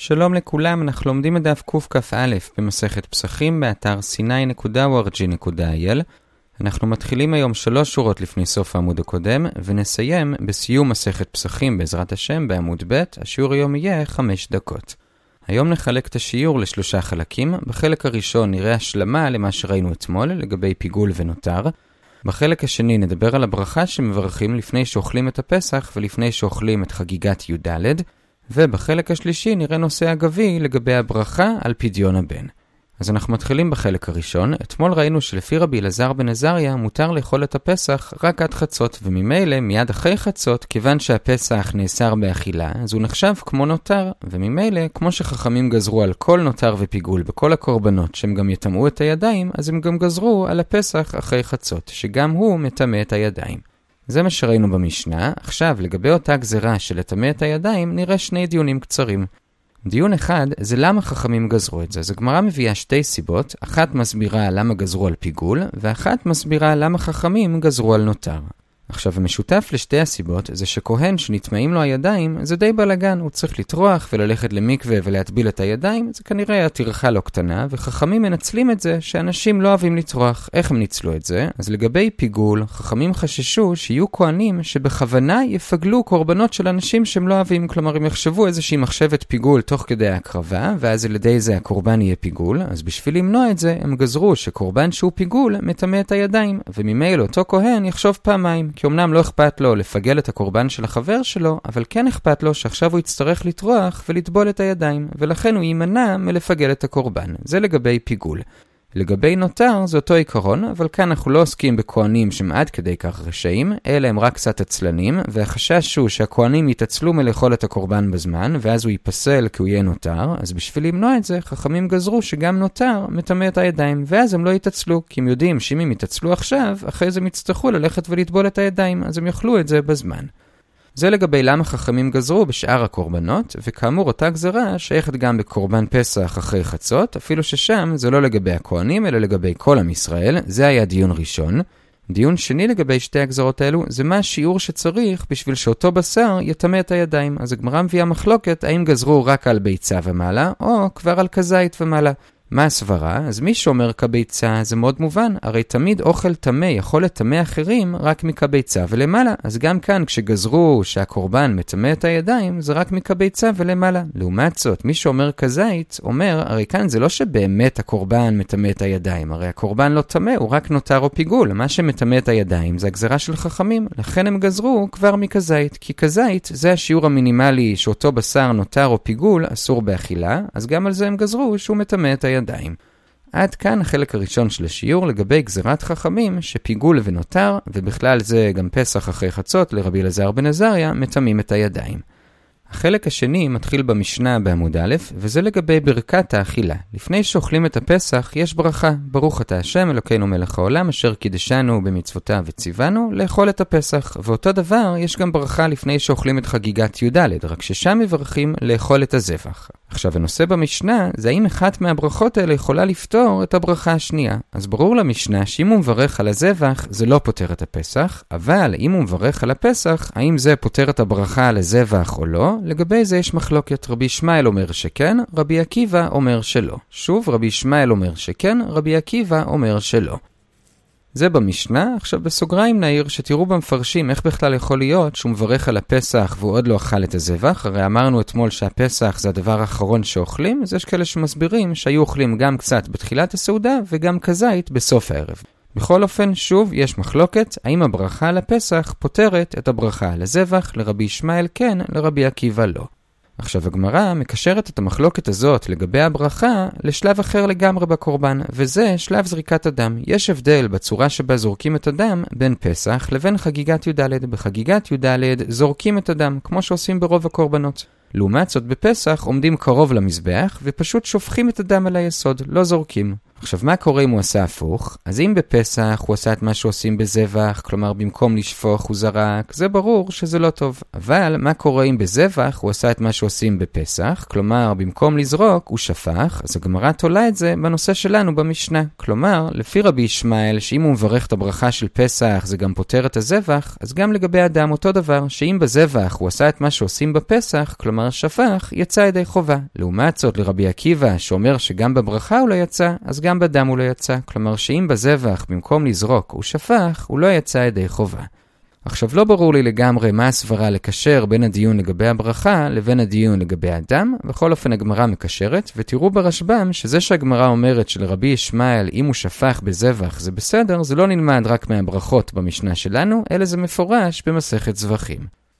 שלום לכולם, אנחנו לומדים את דף קכ"א במסכת פסחים באתר sinai.org.il. אנחנו מתחילים היום 3 שורות לפני סוף העמוד הקודם, ונסיים בסיום מסכת פסחים בעזרת השם בעמוד ב'. השיעור היום יהיה 5 דקות. היום נחלק את השיעור ל3 חלקים. בחלק הראשון נראה השלמה למה שראינו אתמול לגבי פיגול ונותר. בחלק השני נדבר על הברכה שמברכים לפני שאוכלים את הפסח ולפני שאוכלים את חגיגת י"ד. ובחלק השלישי נראה נושא אגבי לגבי הברכה על פדיון הבן. אז אנחנו מתחילים בחלק הראשון. אתמול ראינו שלפי רבי אלעזר בן עזריה מותר לאכול את הפסח רק עד חצות, וממילא מיד אחרי חצות, כיוון שהפסח נאסר באכילה, אז הוא נחשב כמו נותר, וממילא כמו שחכמים גזרו על כל נותר ופיגול בכל הקורבנות שהם גם יטמאו את הידיים, אז הם גם גזרו על הפסח אחרי חצות, שגם הוא מטמא את הידיים. זה מה שראינו במשנה. עכשיו, לגבי אותה גזרה של לטמא את הידיים, נראה 2 דיונים קצרים. דיון אחד זה למה חכמים גזרו את זה. אז הגמרא מביאה 2 סיבות, אחת מסבירה למה גזרו על פיגול, ואחת מסבירה למה חכמים גזרו על נותר. עכשיו, המשותף לשתי הסיבות זה שכהן שנטמאים לו הידיים, זה די בלגן, הוא צריך לטרוח וללכת למקווה ולהטביל את הידיים, זה כנראה הטרחה לא קטנה, וחכמים מנצלים את זה שאנשים לא אוהבים לטרוח. איך הם ניצלו את זה? אז לגבי פיגול, חכמים חששו שיהיו כהנים שבכוונה יפגלו קורבנות של אנשים שהם לא אוהבים, כלומר הם יחשבו איזושהי מחשבת פיגול תוך כדי ההקרבה, ואז על ידי זה הקורבן יהיה פיגול, אז בשביל למנוע את זה, הם גזרו שקורבן שהוא פיגול מטמא את הידיים, וממילא אותו כהן יחשוב פעמיים. כי אמנם לא אכפת לו לפגל את הקורבן של החבר שלו, אבל כן אכפת לו שעכשיו הוא יצטרך לטרוח ולטבול את הידיים, ולכן הוא יימנע מלפגל את הקורבן. זה לגבי פיגול. לגבי נותר זה אותו עיקרון, אבל כאן אנחנו לא עוסקים בכהנים שהם עד כדי כך רשעים, אלא הם רק קצת עצלנים, והחשש הוא שהכהנים יתעצלו מלאכול את הקורבן בזמן, ואז הוא ייפסל כי הוא יהיה נותר. אז בשביל למנוע את זה, חכמים גזרו שגם נותר מטמא את הידיים, ואז הם לא יתעצלו, כי הם יודעים שאם הם יתעצלו עכשיו, אחרי זה הם יצטרכו ללכת ולטבול את הידיים, אז הם יאכלו את זה בזמן. זה לגבי למה חכמים גזרו בשאר הקורבנות, וכאמור אותה גזרה שייכת גם בקורבן פסח אחרי חצות, אפילו ששם זה לא לגבי הכהנים, אלא לגבי כל עם ישראל. זה היה דיון ראשון. דיון שני לגבי 2 הגזרות האלו, זה מה השיעור שצריך בשביל שאותו בשר יטמא את הידיים. אז הגמרא מביאה מחלוקת, האם גזרו רק על ביצה ומעלה, או כבר על כזית ומעלה. מה הסברה? אז מי שאומר כביצה זה מאוד מובן, הרי תמיד אוכל טמא יכול לטמא אחרים רק מכביצה ולמעלה. אז גם כאן כשגזרו שהקורבן מטמא את הידיים זה רק מכביצה ולמעלה. לעומת זאת, מי שאומר כזית אומר, הרי כאן זה לא שבאמת הקורבן מטמא את הידיים, הרי הקורבן לא טמא, הוא רק נותר או פיגול. מה שמטמא את הידיים זה הגזרה של חכמים, לכן הם גזרו כבר מכזית, כי כזית זה השיעור המינימלי שאותו בשר נותר או פיגול אסור באכילה, אז גם על זה הם גזרו שהוא מטמא את הידיים. עד כאן החלק הראשון של השיעור לגבי גזירת חכמים שפיגול ונותר, ובכלל זה גם פסח אחרי חצות לרבי אלעזר בן עזריה מטמאים את הידיים. החלק השני מתחיל במשנה בעמוד א', וזה לגבי ברכת האכילה. לפני שאוכלים את הפסח יש ברכה, ברוך אתה השם אלוקינו מלך העולם אשר קידשנו במצוותיו וציוונו לאכול את הפסח. ואותו דבר יש גם ברכה לפני שאוכלים את חגיגת י"ד, רק ששם מברכים לאכול את הזבח. עכשיו הנושא במשנה זה האם אחת מהברכות האלה יכולה לפתור את הברכה השנייה. אז ברור למשנה שאם הוא מברך על הזבח זה לא פותר את הפסח, אבל אם הוא מברך על הפסח האם זה פותר את הברכה על הזבח או לא? לגבי זה יש מחלוקת. רבי ישמעאל אומר שכן, רבי עקיבא אומר שלא. שוב, רבי ישמעאל אומר שכן, רבי עקיבא אומר שלא. זה במשנה. עכשיו בסוגריים נעיר שתראו במפרשים איך בכלל יכול להיות שהוא מברך על הפסח והוא עוד לא אכל את הזבח. הרי אמרנו אתמול שהפסח זה הדבר האחרון שאוכלים, אז יש כאלה שמסבירים שהיו אוכלים גם קצת בתחילת הסעודה וגם כזית בסוף הערב. בכל אופן, שוב, יש מחלוקת, האם הברכה על הפסח פותרת את הברכה על הזבח? לרבי ישמעאל כן, לרבי עקיבא לא. עכשיו הגמרא מקשרת את המחלוקת הזאת לגבי הברכה לשלב אחר לגמרי בקורבן, וזה שלב זריקת הדם. יש הבדל בצורה שבה זורקים את הדם בין פסח לבין חגיגת י"ד. בחגיגת י"ד זורקים את הדם, כמו שעושים ברוב הקורבנות. לעומת זאת בפסח עומדים קרוב למזבח ופשוט שופכים את הדם על היסוד, לא זורקים. עכשיו, מה קורה אם הוא עשה הפוך? אז אם בפסח הוא עשה את מה שעושים בזבח, כלומר במקום לשפוך הוא זרק, זה ברור שזה לא טוב. אבל מה קורה אם בזבח הוא עשה את מה שעושים בפסח, כלומר במקום לזרוק הוא שפך, אז הגמרא תולה את זה בנושא שלנו במשנה. כלומר, לפי רבי ישמעאל, שאם הוא מברך את הברכה של פסח זה גם פותר את הזבח, אז גם לגבי אדם אותו דבר, שאם בזבח הוא עשה את מה שעושים בפסח, כלומר שפך, יצא ידי חובה. לעומת זאת לרבי עקיבא, שאומר שגם בברכה הוא לא יצא, אז גם בדם הוא לא יצא. כלומר שאם בזבח במקום לזרוק הוא שפך, הוא לא יצא ידי חובה. עכשיו לא ברור לי לגמרי מה הסברה לקשר בין הדיון לגבי הברכה לבין הדיון לגבי הדם, בכל אופן הגמרא מקשרת, ותראו ברשב"ם שזה שהגמרא אומרת שלרבי ישמעאל אם הוא שפך בזבח זה בסדר, זה לא נלמד רק מהברכות במשנה שלנו, אלא זה מפורש במסכת זבחים.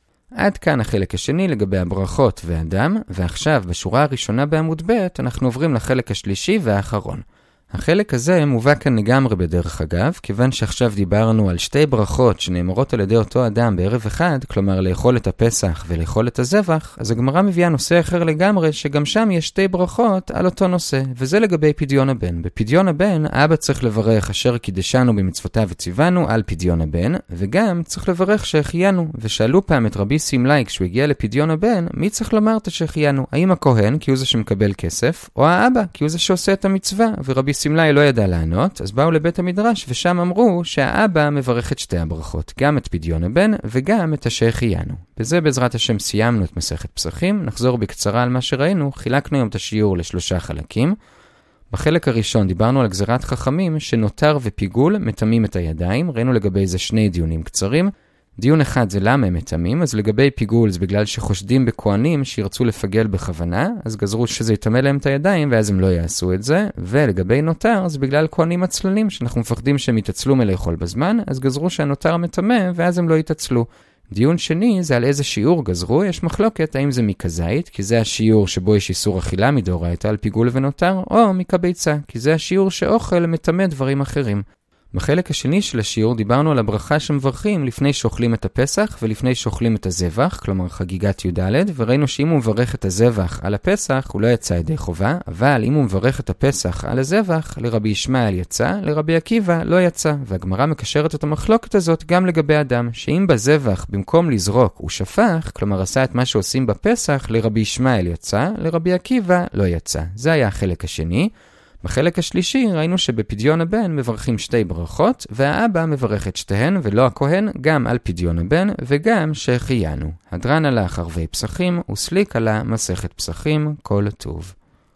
עד כאן החלק השני לגבי הברכות והדם, ועכשיו בשורה הראשונה בעמוד ב' אנחנו עוברים לחלק השלישי והאחרון. החלק הזה מובא כאן לגמרי בדרך אגב, כיוון שעכשיו דיברנו על שתי ברכות שנאמרות על ידי אותו אדם בערב אחד, כלומר לאכול את הפסח ולאכול את הזבח, אז הגמרא מביאה נושא אחר לגמרי, שגם שם יש שתי ברכות על אותו נושא, וזה לגבי פדיון הבן. בפדיון הבן, אבא צריך לברך אשר קידשנו במצוותיו וציוונו על פדיון הבן, וגם צריך לברך שהחיינו. ושאלו פעם את רבי סמלי כשהוא הגיע לפדיון הבן, מי צריך לומר את שהחיינו? האם הכהן, כי הוא זה שמקבל כסף, או האבא, כי הוא זה שעושה את המצווה? ורבי סמלי לא ידע לענות, אז באו לבית המדרש ושם אמרו שהאבא מברך את שתי הברכות, גם את פדיון הבן וגם את שהחיינו. בזה בעזרת השם סיימנו את מסכת פסחים, נחזור בקצרה על מה שראינו, חילקנו היום את השיעור לשלושה חלקים. בחלק הראשון דיברנו על גזירת חכמים שנותר ופיגול מטמאים את הידיים, ראינו לגבי זה שני דיונים קצרים. דיון אחד זה למה הם מטמאים, אז לגבי פיגול זה בגלל שחושדים בכהנים שירצו לפגל בכוונה, אז גזרו שזה יטמא להם את הידיים ואז הם לא יעשו את זה, ולגבי נותר זה בגלל כהנים עצלנים שאנחנו מפחדים שהם יתעצלו מלאכול בזמן, אז גזרו שהנותר מטמא ואז הם לא יתעצלו. דיון שני זה על איזה שיעור גזרו, יש מחלוקת האם זה מכזית, כי זה השיעור שבו יש איסור אכילה מדאורייתא על פיגול ונותר, או מכביצה, כי זה השיעור שאוכל מטמא דברים אחרים. בחלק השני של השיעור דיברנו על הברכה שמברכים לפני שאוכלים את הפסח ולפני שאוכלים את הזבח, כלומר חגיגת י"ד, וראינו שאם הוא מברך את הזבח על הפסח הוא לא יצא ידי חובה, אבל אם הוא מברך את הפסח על הזבח, לרבי ישמעאל יצא, לרבי עקיבא לא יצא, והגמרא מקשרת את המחלוקת הזאת גם לגבי אדם, שאם בזבח במקום לזרוק הוא שפך, כלומר עשה את מה שעושים בפסח, לרבי ישמעאל יצא, לרבי עקיבא לא יצא. זה היה החלק השני. בחלק השלישי ראינו שבפדיון הבן מברכים שתי ברכות, והאבא מברך את שתיהן ולא הכהן גם על פדיון הבן וגם שהחיינו. הדרן הלך ערבי פסחים וסליק עלה מסכת פסחים, כל טוב.